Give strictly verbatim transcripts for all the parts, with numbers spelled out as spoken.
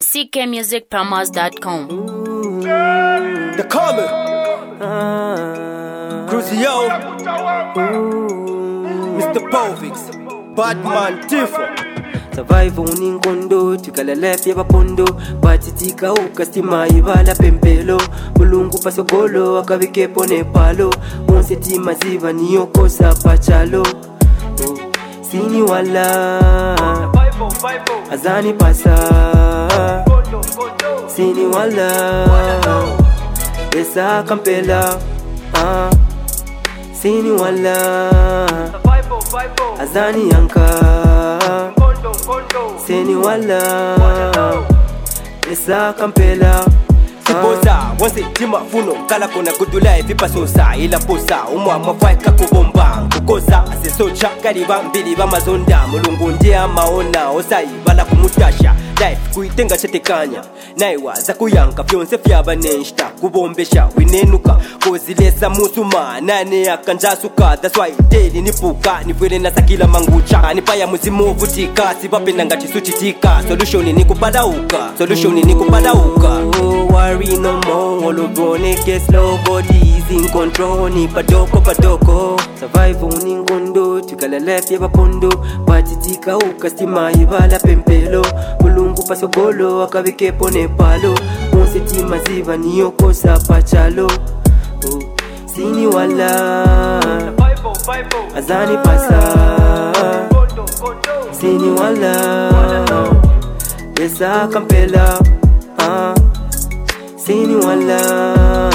c k music promos dot com. The Common Crucio Mister Povix Batman Tifo Survive uninkondo tukalalefe bapondo batitika ukastima ibala pempelo mulungu pasogolo akabike pone palo onse tima ziva niyokosa pachalo sini wala azani pasa sini wala esa kampela ah sini wala azani yanka sini wala esa kampela Siposa, wansi tima funo kala kona kudula efipa sosa ila posa umwa mafaika kubomba kukosa asesocha kariba mbili bamazonda mulungu ndiye maona osai bala kumutasha life kuitenga chatekanya naiwa za kuyanka fyonse fyabaneshta kubombesha winenuka kozilesa musuma nane akanjasuka that's why daily nipuka nivwele na sakila mangucha nipaya muzimu vutika sibapenda ngati suchitika solution ni kupadauka solution ni kupadauka worry no more, all gonna get slow, bodies in control, ni padoko padoko. Survive uningondo, tukalalefe bapondo, batitika ukastima ibala pempelo, mulungu pasogolo akabike pone palo, onse tima ziva niyokosa pachalo. Oh, sini wala azani pasa, sini wala esa kampela ah. Sini wala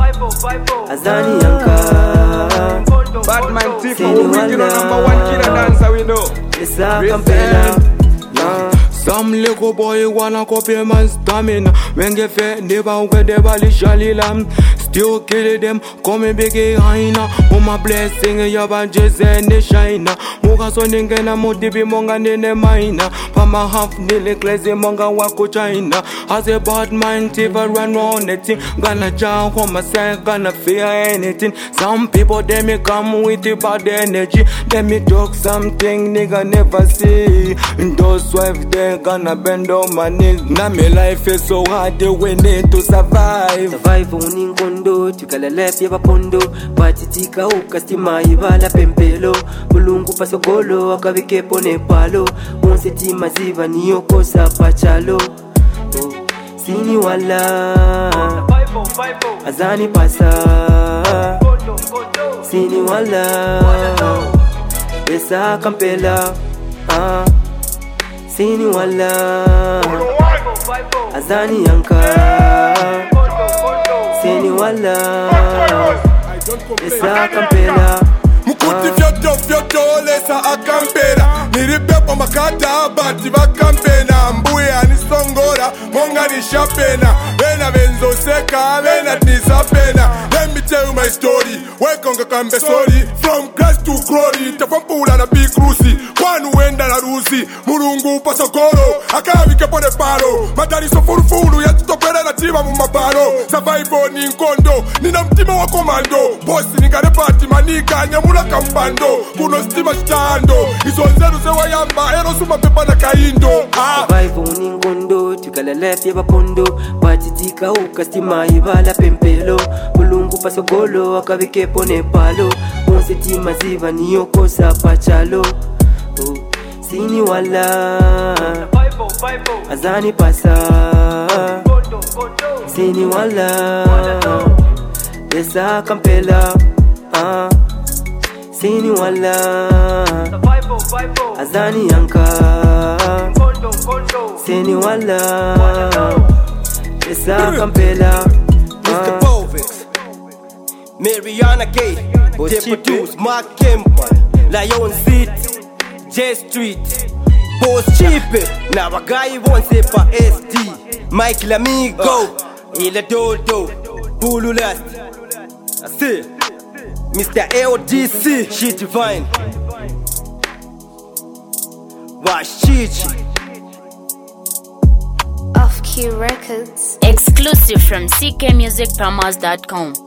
azani yanka Batman Tifo, original number one killer dancer we know. Esa kampela Some little boy wanna copy my stamina. When get fed, never get the bally shalila. Still kill them, come big hyena. Oh my blessing, you ban just and the shina. Moga soning and a motivi monga nene mina. Pama half nearly crazy monga wako China. As a bad mind, Tifa run on the thing. Gonna jump on myself, gonna fear anything. Some people they may come with the bad energy. They may talk something nigga never see. And those wives they gonna bend on my knees. Now my life is so hard, they we need to survive. Survive uningondo, tukalalefe bapondo, batitika ukastima ibala pempelo, mulungu pasogolo akabike pone palo, onse tima ziva niyokosa pachalo. Oh, sini wala azani pasa, sini wala esa kampela ah. Sini wala azani yanka sini wala esa kampela Mukuti fyoto fyoto lesa akampela Niripepo makata bati vakampena Mbuya nisongora monga nishapena Vena venzo seka vena nisapena Let me tell you my story Wekonga kambe sorry From grace to glory Tafampula na big rusi Kwanu wenda na rusi Murungu pasokoro Akavike pone palo Madari so furufuru ya tutopera na tima mumapalo Survival ni nkondo Nina mtima wa komando Bosi ningane pati manika Nyamula kampando Kuno stima stando Iso nzeru sewa yamba Ero suma pepa na kaindo ah. Survive uningondo tukalalefe bapondo, batitika ukastima ibala pempelo, mulungu pasogolo akabike pone palo, onse tima ziva niyokosa pachalo. Oh, sini wala azani pasa, sini wala esa kampela ah. Sini wala azani yanka sini wala esa kampela Mister Povix Mariana K They produce Mark Kemper Lion City J Street Boss Cheape Na wagai wonse pa S D Mike Lamigo Ila Dodo Bulu Last I see Mister L D C Shit Divine Washichi Off Key Records. Exclusive from c k music promos dot com.